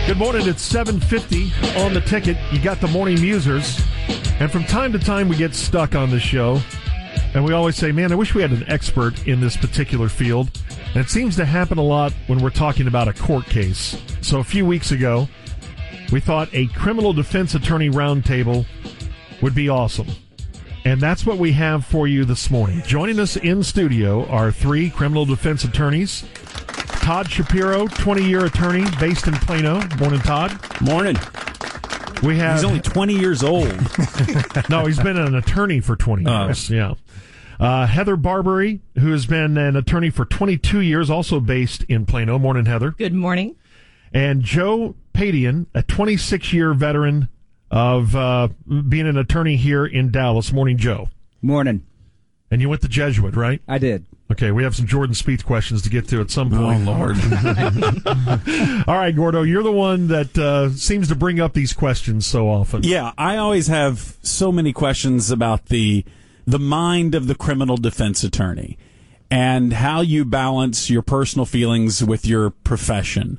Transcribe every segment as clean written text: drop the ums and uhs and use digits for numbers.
Good morning. It's 7:50 on the ticket. You got the Morning Musers. And from time to time, we get stuck on this show. And we always say, man, I wish we had an expert in this particular field. And it seems to happen a lot when we're talking about a court case. So a few weeks ago, we thought a criminal defense attorney roundtable would be awesome. And that's what we have for you this morning. Joining us in studio are three criminal defense attorneys. Todd Shapiro, 20-year attorney based in Plano. Morning, Todd. Morning. He's only 20 years old. No, he's been an attorney for 20 years. Yeah. Heather Barbary, who has been an attorney for 22 years, also based in Plano. Morning, Heather. Good morning. And Joe Padian, a 26-year veteran of being an attorney here in Dallas. Morning, Joe. Morning. And you went to Jesuit, right? I did. Okay, we have some Jordan Spieth questions to get to at some point. Oh, Lord. All right, Gordo, you're the one that seems to bring up these questions so often. Yeah, I always have so many questions about the mind of the criminal defense attorney and how you balance your personal feelings with your profession.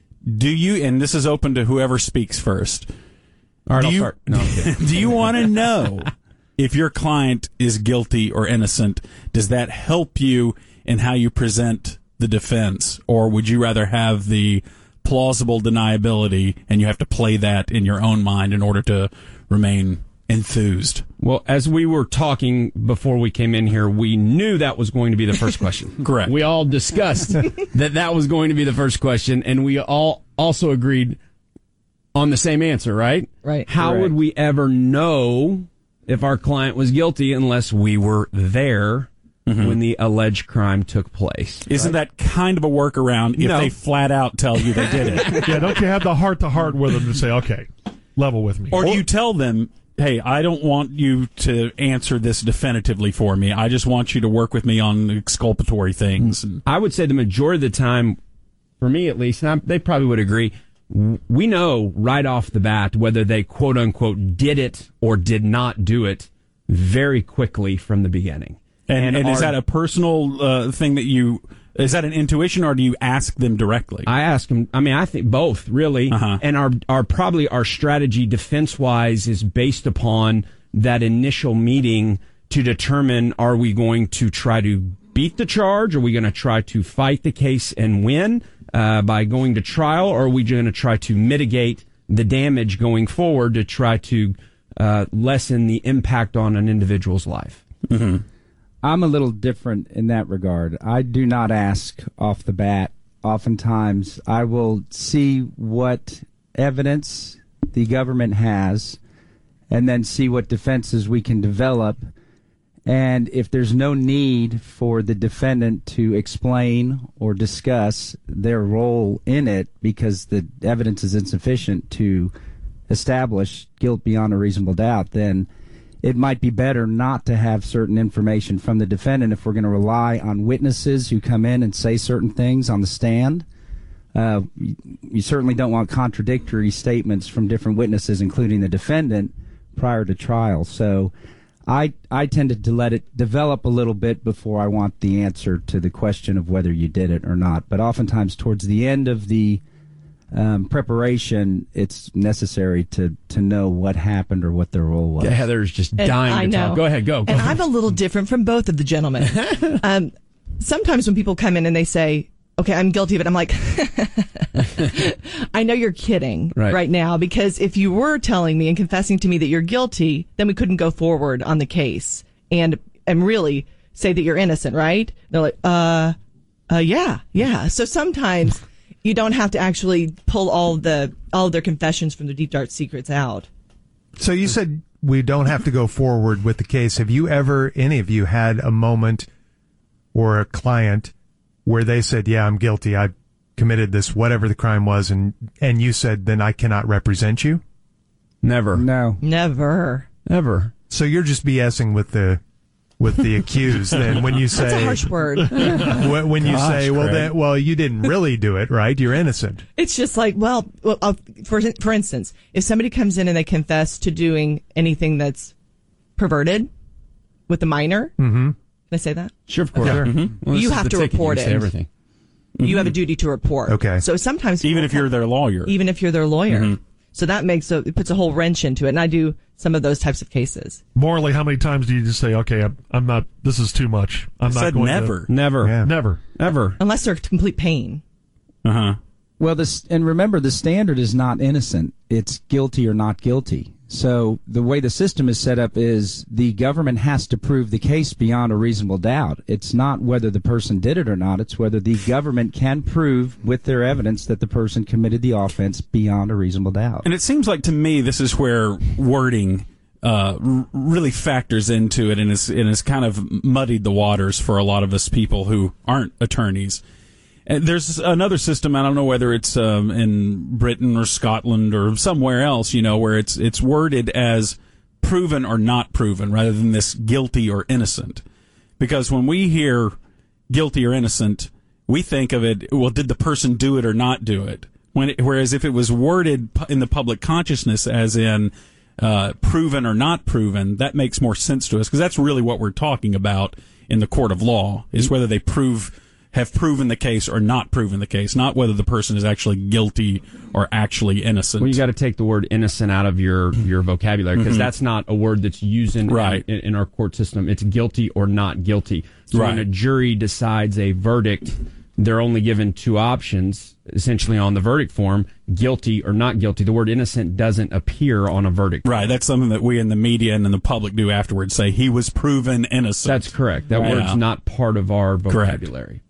Do you, and this is open to whoever speaks first, all right, I'll start. No, do you want to know if your client is guilty or innocent? Does that help you in how you present the defense? Or would you rather have the plausible deniability and you have to play that in your own mind in order to remain enthused? Well, as we were talking before we came in here, we knew that was going to be the first question. Correct. We all discussed that was going to be the first question, and we all also agreed on the same answer, right? Right. How would we ever know if our client was guilty unless we were there when the alleged crime took place? Isn't that kind of a workaround if they flat out tell you they did it? Yeah, don't you have the heart-to-heart with them to say, okay, level with me? Or do you tell them, hey, I don't want you to answer this definitively for me. I just want you to work with me on exculpatory things. I would say the majority of the time, for me at least, and they probably would agree, we know right off the bat whether they quote-unquote did it or did not do it very quickly from the beginning. And is that a personal thing that is that an intuition, or do you ask them directly? I ask them. I mean, I think both, really. And our strategy defense-wise is based upon that initial meeting to determine, are we going to try to beat the charge? Are we going to try to fight the case and win by going to trial? Or are we going to try to mitigate the damage going forward to try to lessen the impact on an individual's life? Mm-hmm. I'm a little different in that regard. I do not ask off the bat. Oftentimes, I will see what evidence the government has and then see what defenses we can develop. And if there's no need for the defendant to explain or discuss their role in it because the evidence is insufficient to establish guilt beyond a reasonable doubt, then it might be better not to have certain information from the defendant if we're going to rely on witnesses who come in and say certain things on the stand. You certainly don't want contradictory statements from different witnesses, including the defendant, prior to trial. So I tended to let it develop a little bit before I want the answer to the question of whether you did it or not. But oftentimes towards the end of the preparation, it's necessary to know what happened or what their role was. Yeah, Heather's just dying to talk. Go ahead, go. And I'm a little different from both of the gentlemen. Sometimes when people come in and they say, okay, I'm guilty of it, I'm like, I know you're kidding right now, because if you were telling me and confessing to me that you're guilty, then we couldn't go forward on the case and really say that you're innocent, right? They're like, yeah. So sometimes you don't have to actually pull all of their confessions from the deep dark secrets out. So you said we don't have to go forward with the case. Have you ever, any of you, had a moment or a client where they said, yeah, I'm guilty, I committed this, whatever the crime was, and you said, then I cannot represent you? Never. No. Never. Ever. So you're just BSing with the accused then when you say... That's a harsh word. when you say, well, you didn't really do it, right? You're innocent. It's just like, for instance, if somebody comes in and they confess to doing anything that's perverted with a minor, can I say that? Sure, of course. Okay. Mm-hmm. Well, you have to report it. Everything. you have a duty to report. Okay. So sometimes Even if you're their lawyer. even if you're their lawyer. So that it puts a whole wrench into it. And I do some of those types of cases. Morally, how many times do you just say, okay, I'm not, this is too much. I'm not said going never. to. Never. Yeah. Never. Ever. Unless they're complete pain. Uh-huh. Well, and remember, the standard is not innocent. It's guilty or not guilty. So the way the system is set up is the government has to prove the case beyond a reasonable doubt. It's not whether the person did it or not. It's whether the government can prove with their evidence that the person committed the offense beyond a reasonable doubt. And it seems like to me this is where wording really factors into it and is kind of muddied the waters for a lot of us people who aren't attorneys. And there's another system, I don't know whether it's in Britain or Scotland or somewhere else, where it's worded as proven or not proven rather than this guilty or innocent. Because when we hear guilty or innocent, we think of it, well, did the person do it or not do it? Whereas if it was worded in the public consciousness as in proven or not proven, that makes more sense to us because that's really what we're talking about in the court of law, is whether they have proven the case or not proven the case, not whether the person is actually guilty or actually innocent. Well, you got to take the word innocent out of your vocabulary because that's not a word that's used in our court system. It's guilty or not guilty. So when a jury decides a verdict, they're only given two options, essentially on the verdict form, guilty or not guilty. The word innocent doesn't appear on a verdict. Right. That's something that we in the media and in the public do afterwards, say he was proven innocent. That's correct. That word's not part of our vocabulary.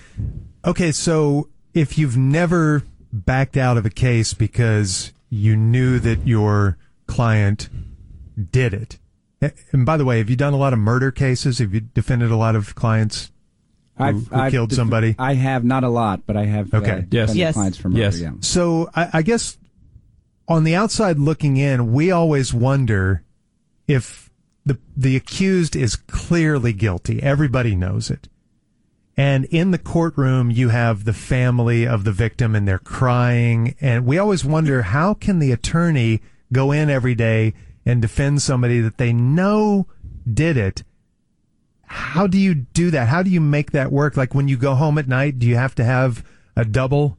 Okay, so if you've never backed out of a case because you knew that your client did it, and by the way, have you done a lot of murder cases? Have you defended a lot of clients who killed somebody? I have, not a lot, but I have defended clients for murder. Yes. Yeah. So I guess on the outside looking in, we always wonder if the accused is clearly guilty. Everybody knows it. And in the courtroom, you have the family of the victim and they're crying. And we always wonder, how can the attorney go in every day and defend somebody that they know did it? How do you do that? How do you make that work? Like when you go home at night, do you have to have a double?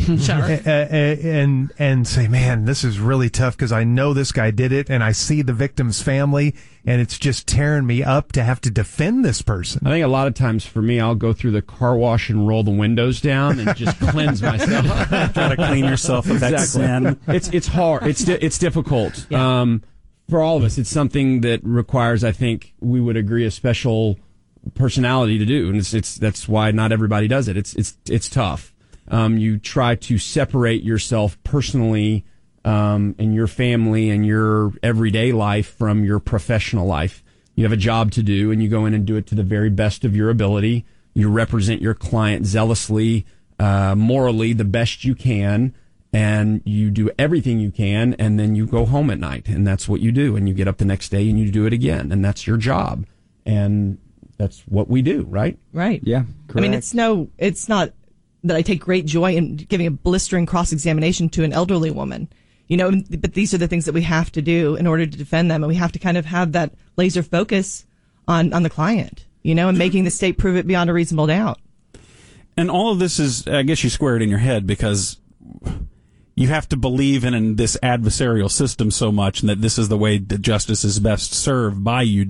and say, man, this is really tough because I know this guy did it and I see the victim's family and it's just tearing me up to have to defend this person. I think a lot of times for me, I'll go through the car wash and roll the windows down and just cleanse myself. Try to clean yourself of that sin. It's hard. It's difficult. Yeah. For all of us, it's something that requires, I think we would agree, a special personality to do. And that's why not everybody does it. It's tough. You try to separate yourself personally and your family and your everyday life from your professional life. You have a job to do, and you go in and do it to the very best of your ability. You represent your client zealously, morally, the best you can, and you do everything you can, and then you go home at night, and that's what you do. And you get up the next day, and you do it again, and that's your job. And that's what we do, right? Right. Yeah, correct. I mean, it's not that I take great joy in giving a blistering cross-examination to an elderly woman, but these are the things that we have to do in order to defend them. And we have to kind of have that laser focus on the client, and making the state prove it beyond a reasonable doubt. And all of this is, I guess you square it in your head because you have to believe in this adversarial system so much and that this is the way that justice is best served by you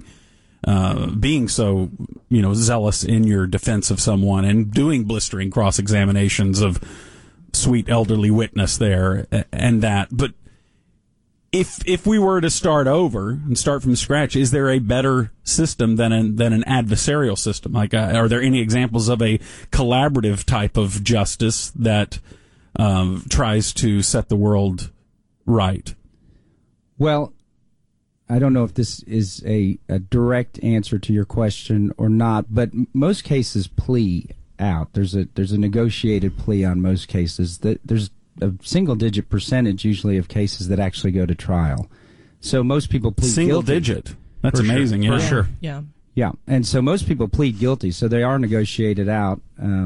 being so, zealous in your defense of someone and doing blistering cross-examinations of sweet elderly witness there and that. But if we were to start over and start from scratch, is there a better system than an adversarial system? Like, are there any examples of a collaborative type of justice that tries to set the world right? Well, I don't know if this is a direct answer to your question or not, but most cases plea out. There's a negotiated plea on most cases. There's a single-digit percentage usually of cases that actually go to trial. So most people plead single guilty. Digit. That's amazing. For sure. Yeah. Yeah, and so most people plead guilty, so they are negotiated out.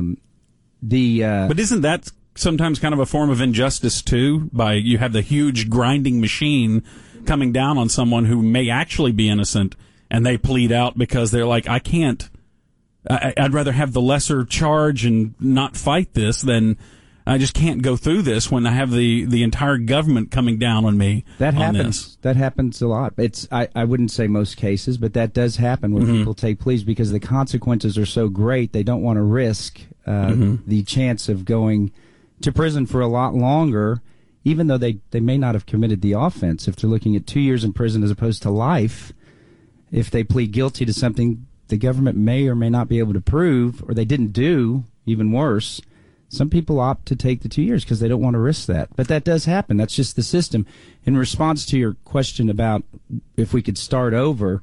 But isn't that sometimes kind of a form of injustice too? By you have the huge grinding machine coming down on someone who may actually be innocent, and they plead out because they're like, I can't I'd rather have the lesser charge and not fight this than I just can't go through this when I have the entire government coming down on me. That on happens. This. That happens a lot. I wouldn't say most cases, but that does happen when people take pleas because the consequences are so great. They don't want to risk the chance of going to prison for a lot longer, even though they may not have committed the offense. If they're looking at 2 years in prison as opposed to life, if they plead guilty to something the government may or may not be able to prove, or they didn't do, even worse, some people opt to take the 2 years because they don't want to risk that. But that does happen. That's just the system. In response to your question about if we could start over,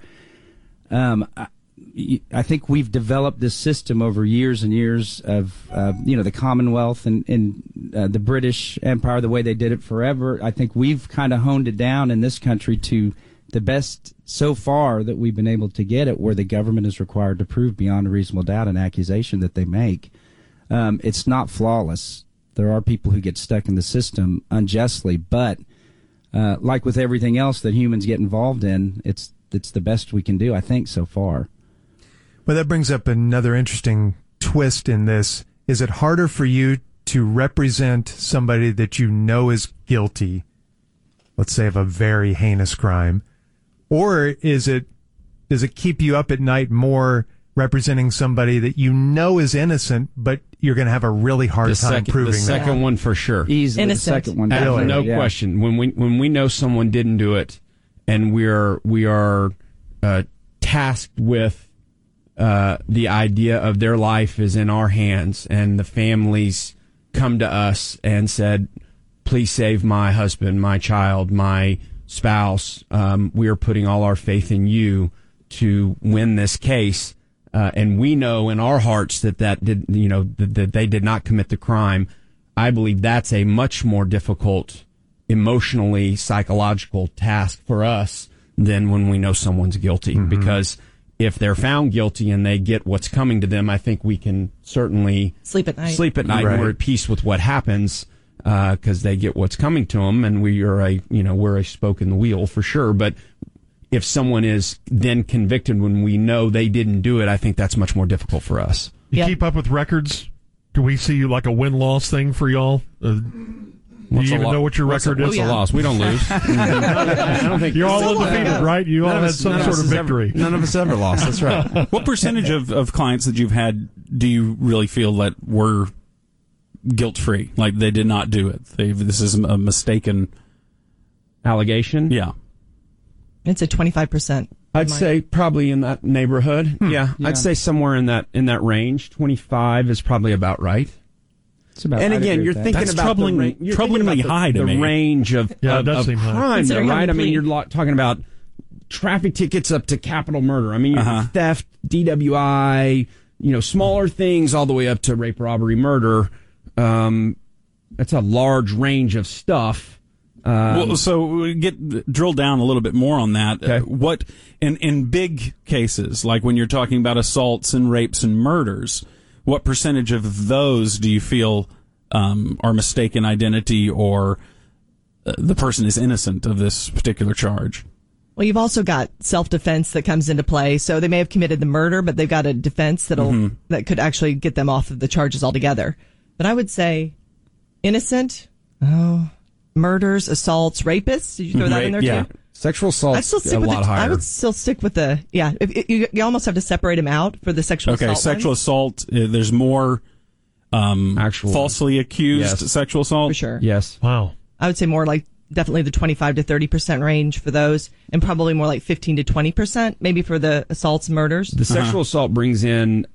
I think we've developed this system over years and years of, the Commonwealth and the British Empire, the way they did it forever. I think we've kind of honed it down in this country to the best so far that we've been able to get it, where the government is required to prove beyond a reasonable doubt an accusation that they make. It's not flawless. There are people who get stuck in the system unjustly, but like with everything else that humans get involved in, it's the best we can do, I think, so far. Well, that brings up another interesting twist in this. Is it harder for you to represent somebody that you know is guilty, let's say of a very heinous crime, or does it keep you up at night more representing somebody that you know is innocent, but you're going to have a really hard time proving the second that? one for sure. Easily Innocent. the second one. Really? No question. When we know someone didn't do it, and we are tasked with the idea of their life is in our hands, and the families come to us and said, "Please save my husband, my child, my spouse. We are putting all our faith in you to win this case." And we know in our hearts that they did not commit the crime. I believe that's a much more difficult, emotionally, psychological task for us than when we know someone's guilty. Mm-hmm. Because if they're found guilty and they get what's coming to them, I think we can certainly sleep at night. Right. And we're at peace with what happens because they get what's coming to them, and we're a spoke in the wheel for sure. But if someone is then convicted when we know they didn't do it, I think that's much more difficult for us. You keep up with records? Do we see like a win-loss thing for y'all? Do you even know what your record is? What's a loss? We don't lose. I don't think you're all undefeated, right? You all had some sort of victory. None of us ever lost. That's right. What percentage of clients that you've had do you really feel that were guilt-free? Like they did not do it? This is a mistaken allegation? Yeah. It's a 25%. I'd say probably in that neighborhood. Yeah, I'd say somewhere in that range. 25 is probably about right. It's about. And again, you're thinking That's about troublingly high to me. The range of crime, though, right? I mean, you're talking about traffic tickets up to capital murder. I mean, theft, DWI, smaller things all the way up to rape, robbery, murder. That's a large range of stuff. So drill down a little bit more on that. Okay. What in big cases, like when you're talking about assaults and rapes and murders, what percentage of those do you feel are mistaken identity, or the person is innocent of this particular charge? Well, you've also got self-defense that comes into play. So they may have committed the murder, but they've got a defense that could actually get them off of the charges altogether. But I would say innocent. Murders, assaults, rapists. Did you throw that in there too? Sexual assault a lot higher. I would still stick with you almost have to separate them out for the sexual assault. Okay, sexual assault, there's more actual falsely accused sexual assault? For sure. Yes. Wow. I would say more like definitely the 25 to 30% range for those, and probably more like 15 to 20% maybe for the assaults and murders. The sexual assault brings in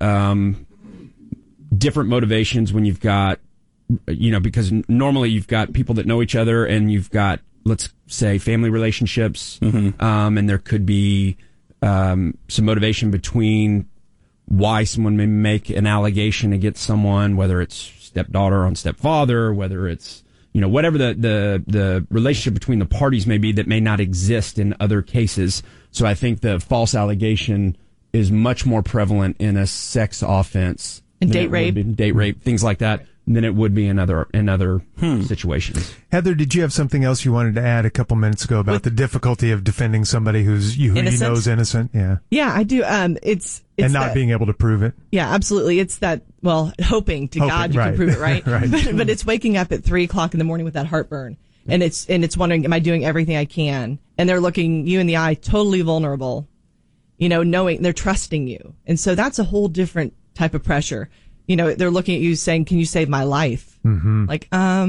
different motivations when you've got, because normally you've got people that know each other, and you've got, let's say, family relationships, and there could be some motivation between why someone may make an allegation against someone, whether it's stepdaughter on stepfather, whether it's, whatever the relationship between the parties may be that may not exist in other cases. So I think the false allegation is much more prevalent in a sex offense. And date rape, things like that, than it would be in other situations. Heather, did you have something else you wanted to add a couple minutes ago about the difficulty of defending somebody who you know is innocent? Yeah. Yeah, I do. It's and not being able to prove it. Yeah, absolutely. It's that, hoping to God you can prove it, right? Right. But it's waking up at 3:00 in the morning with that heartburn. And it's wondering, am I doing everything I can? And they're looking you in the eye, totally vulnerable, knowing they're trusting you. And so that's a whole different type of pressure. They're looking at you saying, can you save my life? Mm-hmm. Like,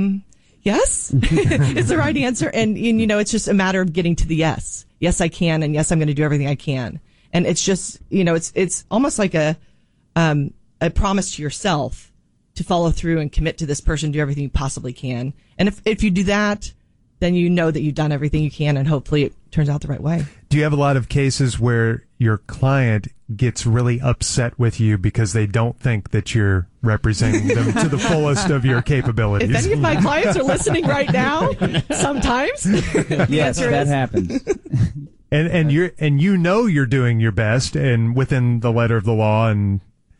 yes, is the right answer. And, it's just a matter of getting to the yes. Yes, I can. And yes, I'm going to do everything I can. And it's just, it's almost like a promise to yourself to follow through and commit to this person, do everything you possibly can. And if you do that, then you know that you've done everything you can, and hopefully it turns out the right way. Do you have a lot of cases where your client gets really upset with you because they don't think that you're representing them to the fullest of your capabilities? If any of my clients are listening right now, sometimes. Yes, that happens. And you're doing your best and within the letter of the law, and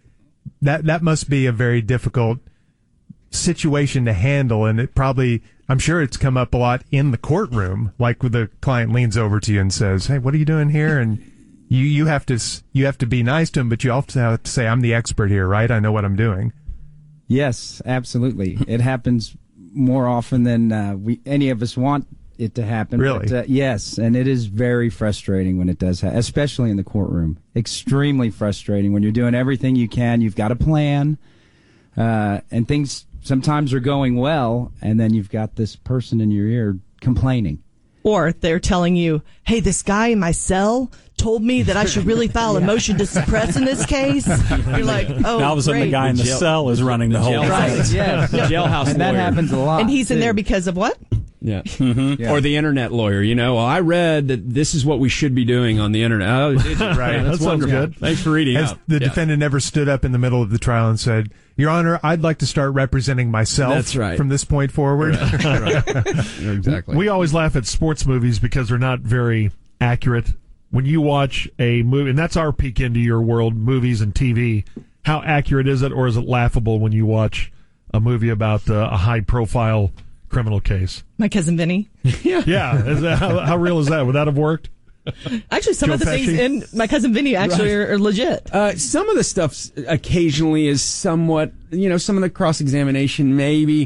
that must be a very difficult situation to handle. And it probably, I'm sure it's come up a lot in the courtroom, like when the client leans over to you and says, "Hey, what are you doing here?" And you have to be nice to him, but you also have to say, "I'm the expert here, right? I know what I'm doing." Yes, absolutely. It happens more often than any of us want it to happen. Really? But, yes, and it is very frustrating when it does happen, especially in the courtroom. Extremely frustrating when you're doing everything you can. You've got a plan, and things sometimes are going well, and then you've got this person in your ear complaining. Or they're telling you, hey, this guy in my cell told me that I should really file a motion to suppress in this case. You're like, oh, now all of a sudden great. the guy in the cell is running the whole thing. Right. Yes. Jailhouse and that lawyer. happens a lot. And he's in there because of what? Yeah. Mm-hmm. Yeah. Or the internet lawyer, I read that this is what we should be doing on the internet. Oh, did you? Right. Yeah, that's That sounds wonderful. good. Thanks for reading Has up. the defendant never stood up in the middle of the trial and said, "Your Honor, I'd like to start representing myself That's right. from this point forward"? Right. Exactly. We always laugh at sports movies because they're not very accurate. When you watch a movie, and that's our peek into your world, movies and TV, how accurate is it, or is it laughable when you watch a movie about a high-profile criminal case? My Cousin Vinny. Yeah. Is that, how real is that? Would that have worked? Actually, some Joe of the Pesci? things in My Cousin Vinny actually are legit. Some of the stuff occasionally is somewhat, some of the cross-examination maybe.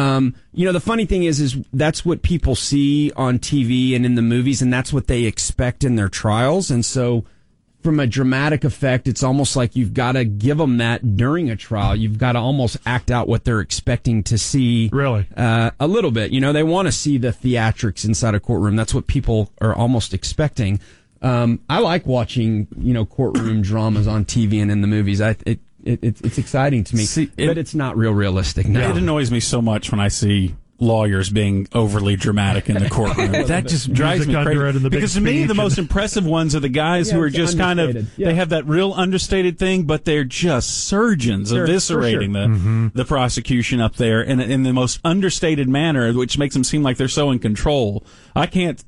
The funny thing is that's what people see on TV and in the movies, and that's what they expect in their trials. And so from a dramatic effect, it's almost like you've got to give them that during a trial. You've got to almost act out what they're expecting to see. Really? A little bit. They want to see the theatrics inside a courtroom. That's what people are almost expecting. I like watching, courtroom dramas on TV and in the movies. It's exciting to me, but it's not realistic. No. It annoys me so much when I see lawyers being overly dramatic in the courtroom. That just drives me crazy. Because to me, the most impressive ones are the guys who are just kind of, they have that real understated thing, but they're just surgeons eviscerating the prosecution up there in the most understated manner, which makes them seem like they're so in control. I can't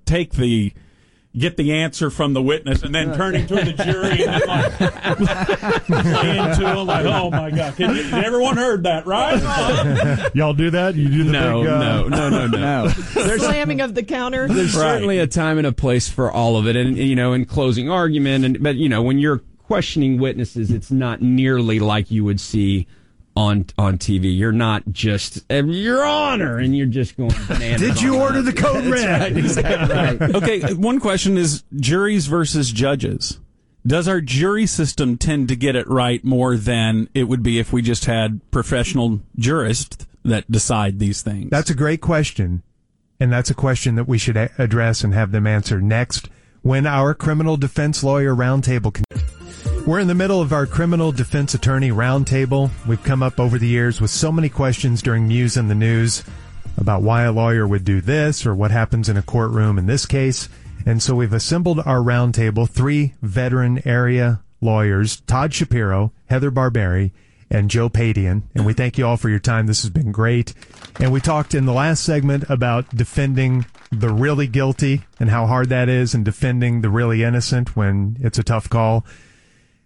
get the answer from the witness and then turning to the jury and playing to them like, oh my God, everyone heard that, right? Y'all do that? You do the No. There's slamming of the counter. There's certainly a time and a place for all of it, and in closing argument, but when you're questioning witnesses, it's not nearly like you would see on TV. You're not just Your Honor, and you're just going bananas. Did you order the code red? Right, exactly right. Okay, one question is juries versus judges. Does our jury system tend to get it right more than it would be if we just had professional jurists that decide these things? That's a great question, and that's a question that we should address and have them answer next when our criminal defense lawyer roundtable We're in the middle of our criminal defense attorney roundtable. We've come up over the years with so many questions during Muse in the News about why a lawyer would do this or what happens in a courtroom in this case. And so we've assembled our roundtable, 3 veteran area lawyers, Todd Shapiro, Heather Barberi, and Joe Padian. And we thank you all for your time. This has been great. And we talked in the last segment about defending the really guilty and how hard that is and defending the really innocent when it's a tough call.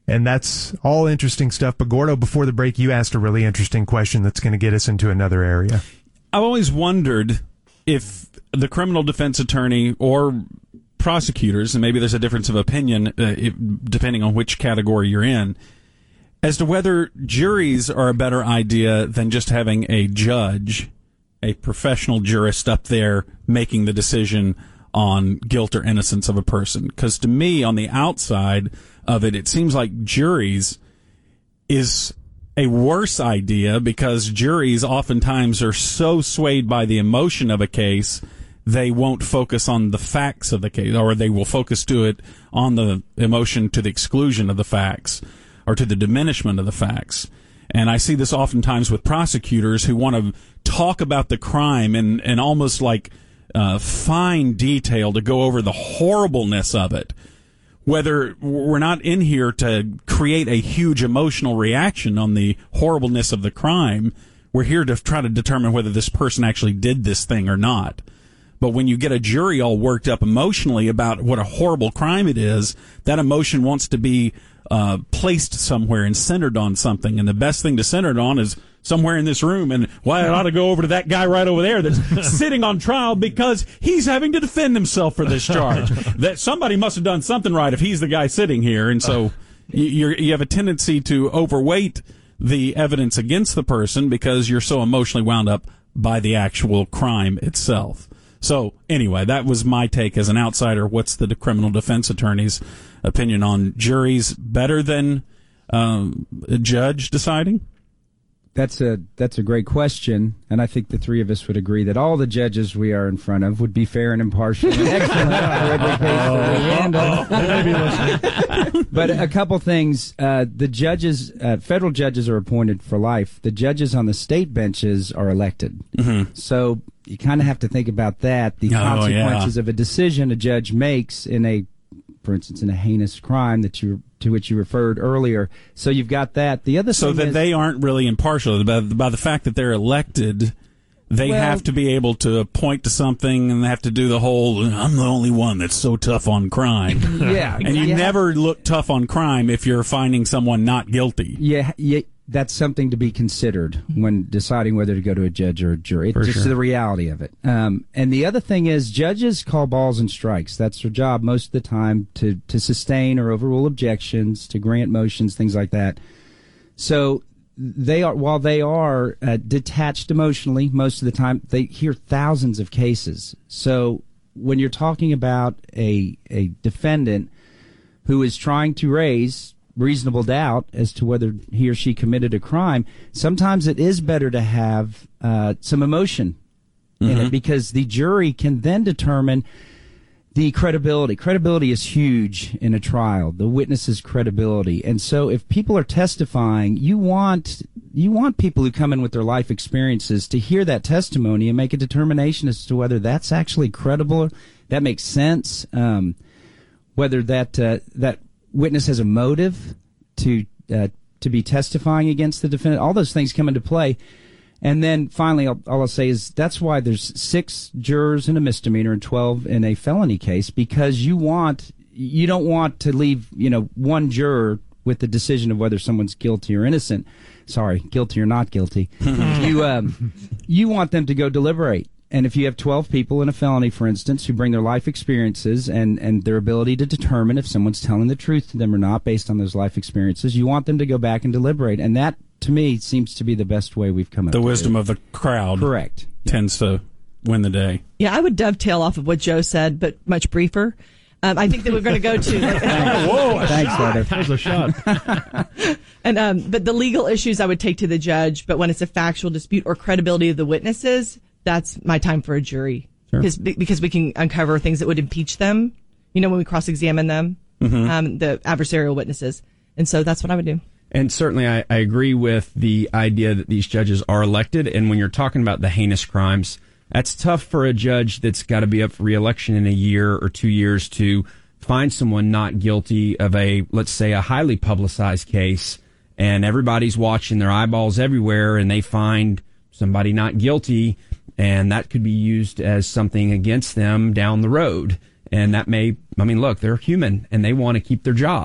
And that's all interesting stuff. But Gordo, before the break, you asked a really interesting question that's going to get us into another area. I've always wondered if the criminal defense attorney or prosecutors, and maybe there's a difference of opinion depending on which category you're in, as to whether juries are a better idea than just having a judge, a professional jurist up there making the decision on guilt or innocence of a person. Because to me, on the outside of it, it seems like juries is a worse idea, because juries oftentimes are so swayed by the emotion of a case, they won't focus on the facts of the case, or they will focus to it on the emotion to the exclusion of the facts, or to the diminishment of the facts. And I see this oftentimes with prosecutors who want to talk about the crime in almost like fine detail to go over the horribleness of it. Whether we're not in here to create a huge emotional reaction on the horribleness of the crime, we're here to try to determine whether this person actually did this thing or not. But when you get a jury all worked up emotionally about what a horrible crime it is, that emotion wants to be placed somewhere and centered on something. And the best thing to center it on is somewhere in this room. And why, I ought to go over to that guy right over there that's sitting on trial because he's having to defend himself for this charge. That somebody must have done something right if he's the guy sitting here. And so you have a tendency to overweight the evidence against the person because you're so emotionally wound up by the actual crime itself. So anyway, that was my take as an outsider. What's the criminal defense attorney's opinion on juries better than a judge deciding? That's a great question, and I think the three of us would agree that all the judges we are in front of would be fair and impartial and excellent for every case that we handle. But a couple things: the judges, federal judges, are appointed for life. The judges on the state benches are elected. Mm-hmm. So you kind of have to think about that. The consequences of a decision a judge makes for instance, in a heinous crime to which you referred earlier. So you've got that. The other so thing that is, they aren't really impartial by the fact that they're elected. They have to be able to point to something, and they have to do the whole, I'm the only one that's so tough on crime. Yeah. And you never look tough on crime if you're finding someone not guilty. Yeah, that's something to be considered when deciding whether to go to a judge or a jury. It's just the reality of it. And the other thing is, judges call balls and strikes. That's their job most of the time, to sustain or overrule objections, to grant motions, things like that. So while they are detached emotionally most of the time, they hear thousands of cases. So when you're talking about a defendant who is trying to raise reasonable doubt as to whether he or she committed a crime, sometimes it is better to have some emotion in it, because the jury can then determine the credibility. Credibility is huge in a trial, the witness's credibility. And so if people are testifying, you want people who come in with their life experiences to hear that testimony and make a determination as to whether that's actually credible, that makes sense, whether that witness has a motive to be testifying against the defendant. All those things come into play. And then finally, all I'll say is that's why there's 6 jurors in a misdemeanor and 12 in a felony case, because you don't want to leave one juror with the decision of whether someone's guilty or innocent. Sorry, guilty or not guilty. You want them to go deliberate. And if you have 12 people in a felony, for instance, who bring their life experiences and their ability to determine if someone's telling the truth to them or not based on those life experiences, you want them to go back and deliberate. And that, to me, seems to be the best way we've come up with. The wisdom of the crowd. Correct. Tends to win the day. Yeah, I would dovetail off of what Joe said, but much briefer. I think that we're going to go to. Whoa! Thanks, Heather. That was a shot. And but the legal issues I would take to the judge, but when it's a factual dispute or credibility of the witnesses, that's my time for a jury. Sure. Because we can uncover things that would impeach them. When we cross-examine them, the adversarial witnesses, and so that's what I would do. And certainly, I agree with the idea that these judges are elected. And when you're talking about the heinous crimes, that's tough for a judge that's got to be up for re-election in a year or 2 years to find someone not guilty of let's say, a highly publicized case, and everybody's watching, their eyeballs everywhere, and they find somebody not guilty, and that could be used as something against them down the road. And that look, they're human, and they want to keep their job.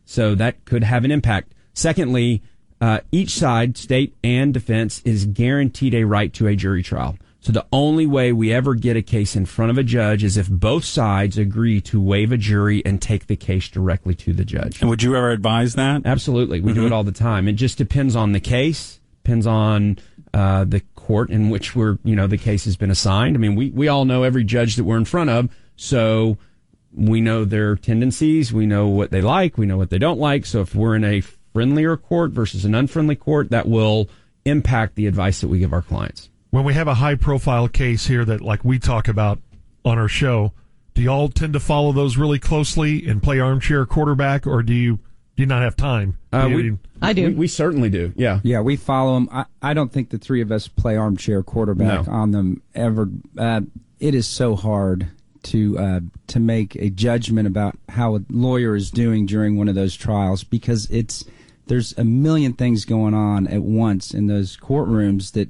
So that could have an impact. Secondly, each side, state and defense, is guaranteed a right to a jury trial. So the only way we ever get a case in front of a judge is if both sides agree to waive a jury and take the case directly to the judge. And would you ever advise that? Absolutely. We do it all the time. It just depends on the case, depends on the court in which the case has been assigned. I mean, we all know every judge that we're in front of, so we know their tendencies, we know what they like, we know what they don't like. So if we're in a friendlier court versus an unfriendly court, that will impact the advice that we give our clients. When we have a high-profile case here that, like, we talk about on our show, do y'all tend to follow those really closely and play armchair quarterback, or do you not have time? I do. We certainly do. Yeah. Yeah, we follow them. I don't think the three of us play armchair quarterback on them ever. It is so hard to make a judgment about how a lawyer is doing during one of those trials, because there's a million things going on at once in those courtrooms that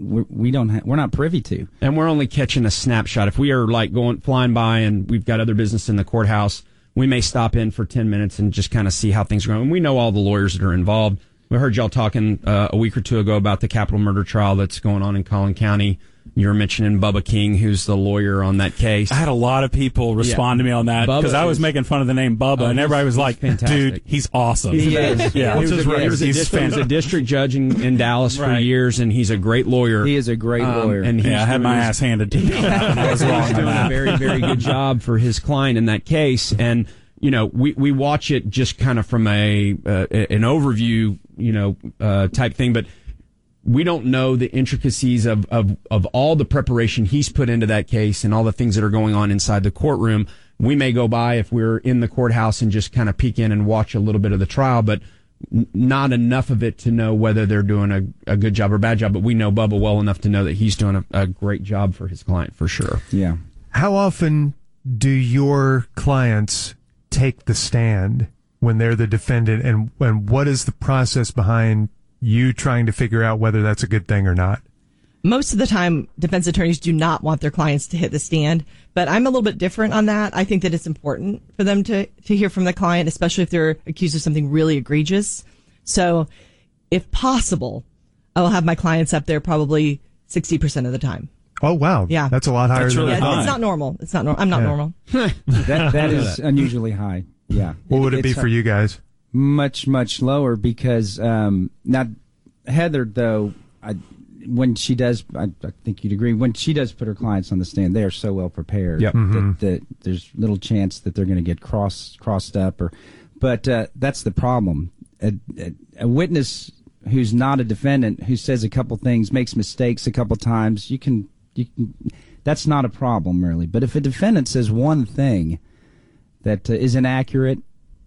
we're not privy to, and we're only catching a snapshot. If we are flying by and we've got other business in the courthouse, we may stop in for 10 minutes and just kind of see how things are going. And we know all the lawyers that are involved. We heard y'all talking a week or two ago about the capital murder trial that's going on in Collin County. You were mentioning Bubba King, who's the lawyer on that case. I had a lot of people respond to me on that because I was making fun of the name Bubba, and everybody was like, fantastic. dude, he's awesome. He is. Yeah. He was a district judge in Dallas for years, and he's a great lawyer. He is a great lawyer. And I had my ass handed to me. I was wrong he's on doing that. a very, very good job for his client in that case. And, we watch it just kind of from an overview, type thing, but we don't know the intricacies of all the preparation he's put into that case and all the things that are going on inside the courtroom. We may go by if we're in the courthouse and just kind of peek in and watch a little bit of the trial, but not enough of it to know whether they're doing a good job or bad job. But we know Bubba well enough to know that he's doing a great job for his client, for sure. Yeah. How often do your clients take the stand when they're the defendant, and what is the process behind you trying to figure out whether that's a good thing or not? Most of the time, defense attorneys do not want their clients to hit the stand, but I'm a little bit different on that. I think that it's important for them to hear from the client, especially if they're accused of something really egregious. So, if possible, I will have my clients up there probably 60% of the time. Oh, wow. Yeah. That's a lot higher than I thought. It's not normal. I'm not normal. that is unusually high. Yeah. What would it be for you guys? Much, much lower, because now Heather, though, when she does, I think you'd agree, when she does put her clients on the stand, they are so well prepared that there's little chance that they're going to get crossed up. But that's the problem. A witness who's not a defendant, who says a couple things, makes mistakes a couple times, you can that's not a problem, really. But if a defendant says one thing that is inaccurate,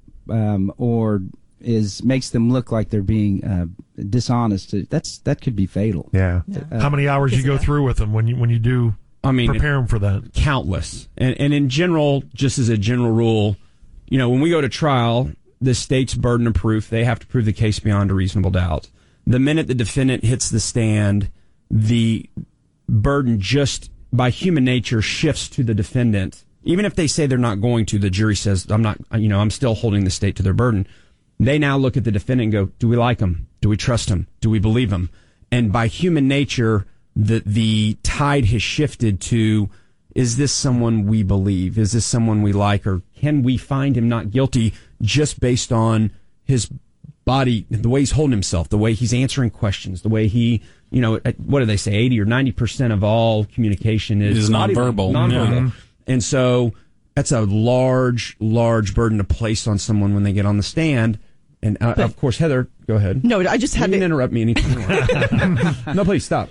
or makes them look like they're being dishonest, that could be fatal. Yeah. How many hours you go through with them when you do prepare them for that? Countless. And in general, just as a general rule, when we go to trial, the state's burden of proof, they have to prove the case beyond a reasonable doubt. The minute the defendant hits the stand, the burden just by human nature shifts to the defendant. Even if they say they're not going to, the jury says, I'm still holding the state to their burden. They now look at the defendant and go, do we like him? Do we trust him? Do we believe him? And by human nature, the tide has shifted to, is this someone we believe? Is this someone we like? Or can we find him not guilty just based on his body, the way he's holding himself, the way he's answering questions, the way he, what do they say, 80 or 90% of all communication is nonverbal. Nonverbal. Yeah. And so that's a large, large burden to place on someone when they get on the stand. And of course, Heather, go ahead. No, I just had you to can interrupt me anytime you want. No, please stop.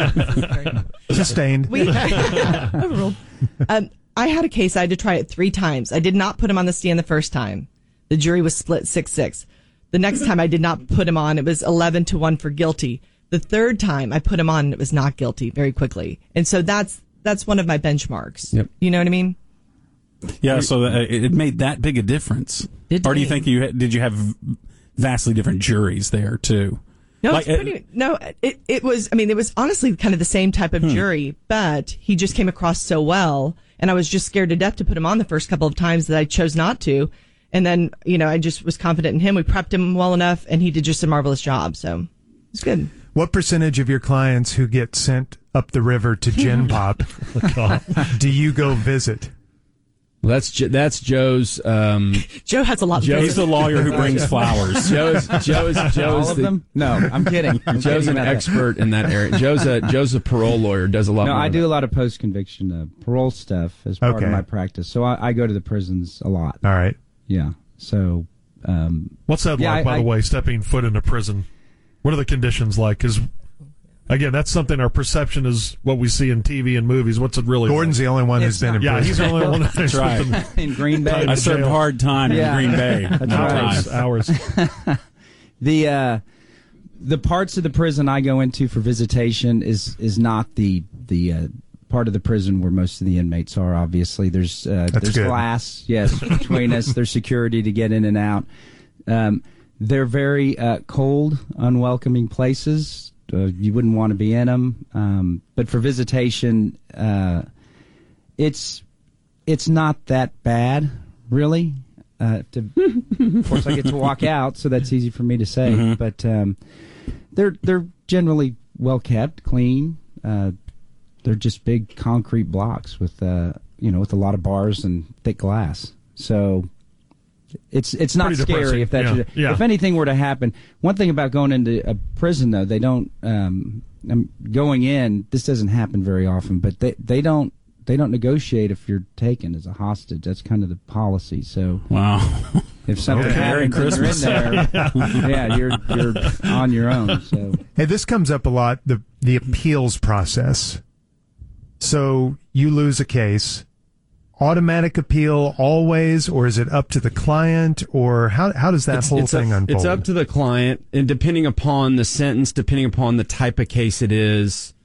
Sustained. Overruled. I had a case. I had to try it 3 times. I did not put him on the stand the first time. The jury was split 6-6. The next time I did not put him on. It was 11-1 for guilty. The third time I put him on, it was not guilty very quickly. And so that's one of my benchmarks. Yep. You know what I mean? Yeah, so it made that big a difference. Or do you think did you have vastly different juries there too? No, it was. I mean, it was honestly kind of the same type of jury, but he just came across so well, and I was just scared to death to put him on the first couple of times that I chose not to. And then, I just was confident in him. We prepped him well enough, and he did just a marvelous job. So it's good. What percentage of your clients who get sent up the river to Gen Pop do you go visit? Well, that's Joe's. Joe has a lot. He's the lawyer who brings flowers. Joe's all of them? No, I'm kidding. Joe's an expert in that area. Joe's a parole lawyer. Does a lot. No, more I of do that. a lot of post-conviction parole stuff as part of my practice. So I go to the prisons a lot. All right. Yeah. So. What's that like, by the way, stepping foot into prison? What are the conditions like? Because, again, that's something our perception is what we see in TV and movies. What's it really Gordon's like? the only one who's been in prison. Yeah, he's the only one. That's right. In Green Bay. I served hard time in Green Bay. That's Hours. The parts of the prison I go into for visitation is not the part of the prison where most of the inmates are. Obviously, there's good. glass, yes, between us. There's security to get in and out. They're very cold, unwelcoming places. You wouldn't want to be in them. But for visitation, it's not that bad, really. Of course, I get to walk out, so that's easy for me to say. Mm-hmm. But they're generally well kept, clean. They're just big concrete blocks with with a lot of bars and thick glass. So it's not scary if that's if anything were to happen. One thing about going into a prison, though, they don't going in. This doesn't happen very often, but they don't negotiate if you're taken as a hostage. That's kind of the policy. So wow, if something happens and you're in there, you're on your own. So hey, this comes up a lot. The appeals process. So you lose a case. Automatic appeal always, or is it up to the client, or how does that whole thing unfold? It's up to the client, and depending upon the sentence, depending upon the type of case it is,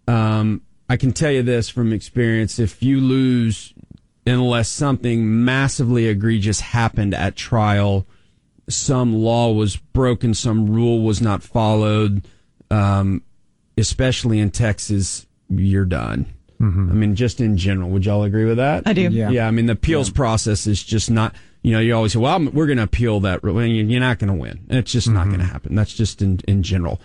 I can tell you this from experience: if you lose, unless something massively egregious happened at trial, some law was broken, some rule was not followed, especially in Texas, you're done. Mm-hmm. I mean, just in general, would y'all agree with that? I do. Yeah, I mean, the appeals process is just not, you always say, well, we're going to appeal that. Well, you're not going to win. It's just not going to happen. That's just in general.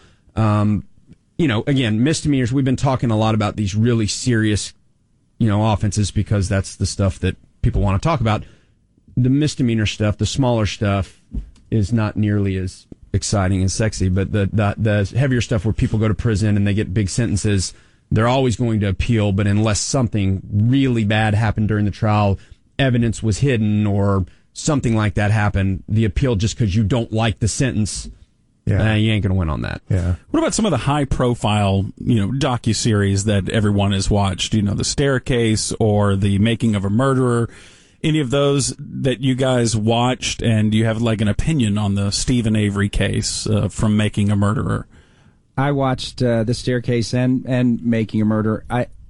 Again, misdemeanors, we've been talking a lot about these really serious, offenses because that's the stuff that people want to talk about. The misdemeanor stuff, the smaller stuff, is not nearly as exciting and sexy, but the heavier stuff where people go to prison and they get big sentences, they're always going to appeal, but unless something really bad happened during the trial, evidence was hidden or something like that happened, the appeal just because you don't like the sentence, you ain't going to win on that. Yeah. What about some of the high-profile, docuseries that everyone has watched? The Staircase or The Making of a Murderer? Any of those that you guys watched, and you have like an opinion on the Stephen Avery case from Making a Murderer? I watched The Staircase and Making a Murderer.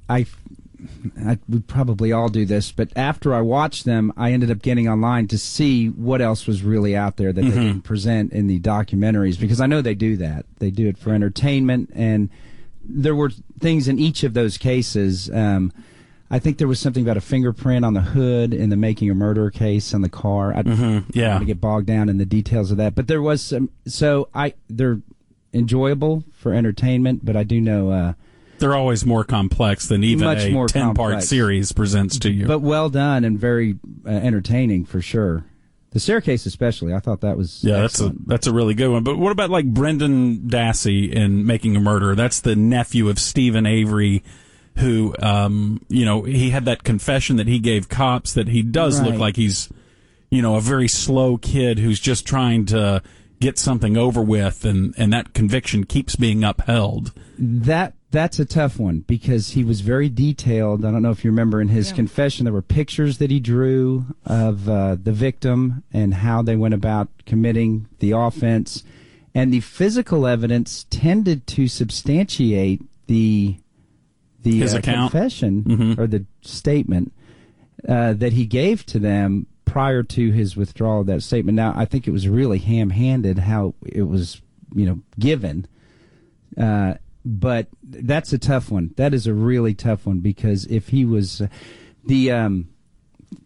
We probably all do this, but after I watched them, I ended up getting online to see what else was really out there that they didn't present in the documentaries, because I know they do that. They do it for entertainment, and there were things in each of those cases. I think there was something about a fingerprint on the hood in the Making a Murderer case on the car. I don't want to get bogged down in the details of that, but there was some. So they're enjoyable for entertainment, but I do know they're always more complex than even much a more 10-part series presents to you. But well done and very entertaining for sure. The Staircase especially, I thought that was excellent. That's a really good one. But what about like Brendan Dassey in Making a Murderer? That's the nephew of Stephen Avery, who he had that confession that he gave cops that he does look like he's a very slow kid who's just trying to get something over with, and that conviction keeps being upheld. That's a tough one because he was very detailed. I don't know if you remember in his confession, there were pictures that he drew of the victim and how they went about committing the offense, and the physical evidence tended to substantiate the his account confession or the statement that he gave to them prior to his withdrawal of that statement. Now, I think it was really ham-handed how it was, given. But that's a tough one. That is a really tough one because if he was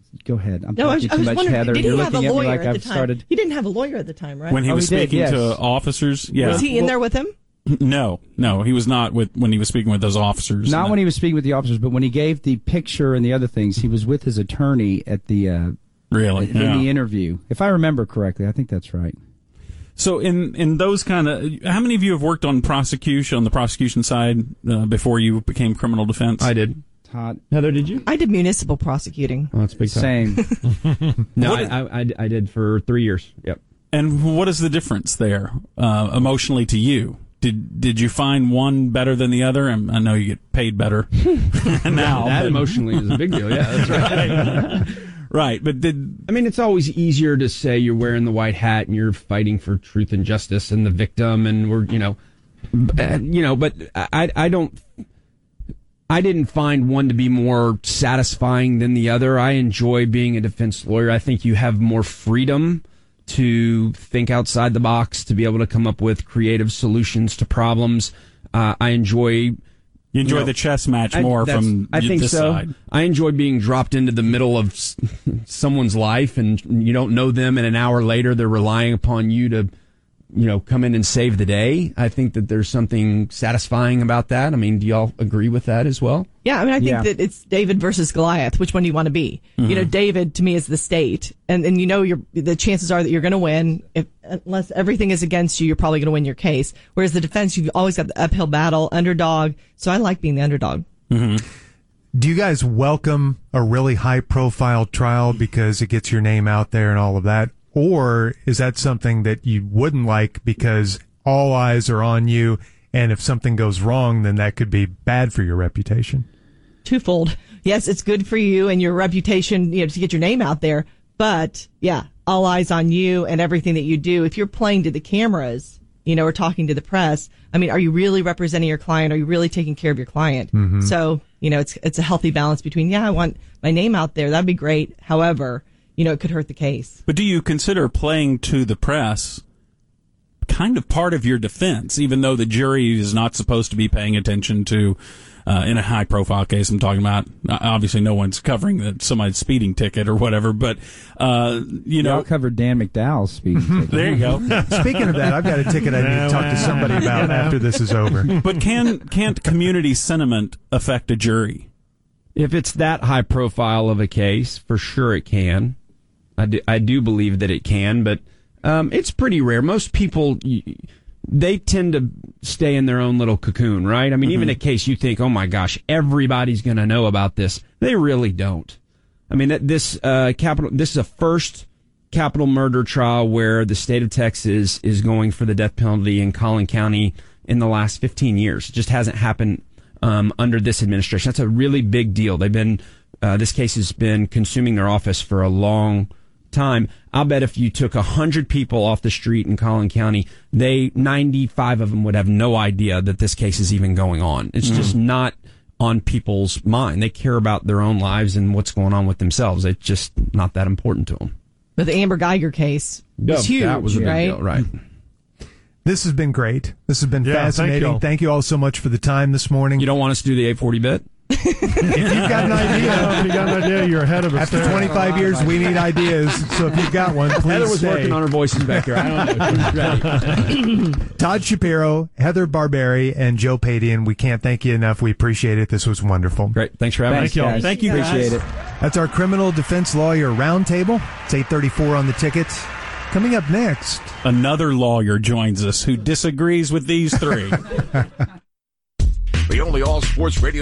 Go ahead. I'm No, I was talking too much, wondering, Heather. did You're he have a looking at me lawyer like at the I've time? started. He didn't have a lawyer at the time, right? When he was he did, speaking yes. to officers, yeah. Was he in there with him? No, he was not when he was speaking with those officers. Not when he was speaking with the officers, but when he gave the picture and the other things, he was with his attorney at the really in the interview. If I remember correctly, I think that's right. So in those kind of, how many of you have worked on the prosecution side before you became criminal defense? I did. Todd, Heather, did you? I did municipal prosecuting. Oh, that's big time. same. No, I did for 3 years. Yep. And what is the difference there emotionally to you? Did you find one better than the other? I know you get paid better now. That emotionally is a big deal. Yeah, that's right. Right, but it's always easier to say you're wearing the white hat and you're fighting for truth and justice and the victim, and we're, but I didn't find one to be more satisfying than the other. I enjoy being a defense lawyer. I think you have more freedom to think outside the box, to be able to come up with creative solutions to problems. I enjoy... You enjoy the chess match more from this side. I enjoy being dropped into the middle of someone's life, and you don't know them, and an hour later they're relying upon you to, come in and save the day. I think that there's something satisfying about that. Do y'all agree with that as well? Yeah, I think that it's David versus Goliath. Which one do you want to be? Mm-hmm. David to me is the state, and the chances are that you're going to win. Unless everything is against you, you're probably going to win your case. Whereas the defense, you've always got the uphill battle, underdog. So I like being the underdog. Mm-hmm. Do you guys welcome a really high-profile trial because it gets your name out there and all of that? Or is that something that you wouldn't like because all eyes are on you, and if something goes wrong, then that could be bad for your reputation? Twofold. Yes, it's good for you and your reputation, to get your name out there. But, yeah, all eyes on you and everything that you do. If you're playing to the cameras, or talking to the press, are you really representing your client? Are you really taking care of your client? Mm-hmm. So, it's a healthy balance between, I want my name out there. That'd be great. However, it could hurt the case. But do you consider playing to the press kind of part of your defense, even though the jury is not supposed to be paying attention to, in a high-profile case I'm talking about, obviously no one's covering somebody's speeding ticket or whatever, but, Y'all covered Dan McDowell's speeding ticket. There you go. Speaking of that, I've got a ticket I need to talk to somebody about after this is over. But can't community sentiment affect a jury? If it's that high profile of a case, for sure it can. I do believe that it can, but it's pretty rare. Most people, they tend to stay in their own little cocoon, right? Even a case you think, oh my gosh, everybody's going to know about this. They really don't. This is a first capital murder trial where the state of Texas is going for the death penalty in Collin County in the last 15 years. It just hasn't happened under this administration. That's a really big deal. This case has been consuming their office for a long time. I'll bet if you took 100 people off the street in Collin County, 95 of them would have no idea that this case is even going on. It's just not on people's mind. They care about their own lives and what's going on with themselves. It's just not that important to them. But the Amber Geiger case was huge, that was a big right? deal, right? This has been great. This has been fascinating. Thank you all so much for the time this morning. You don't want us to do the 840 bit? If you've got an idea, you're ahead of us. After 25 years, we need ideas. So if you've got one, please Heather was stay. working on her voices back there. I don't know. She's ready. Todd Shapiro, Heather Barberi, and Joe Padian, we can't thank you enough. We appreciate it. This was wonderful. Great. Thanks for having us. Guys. Thank you, Appreciate it. That's our criminal defense lawyer roundtable. It's 8:34 on the tickets. Coming up next, Another lawyer joins us who disagrees with these three. The only all sports radio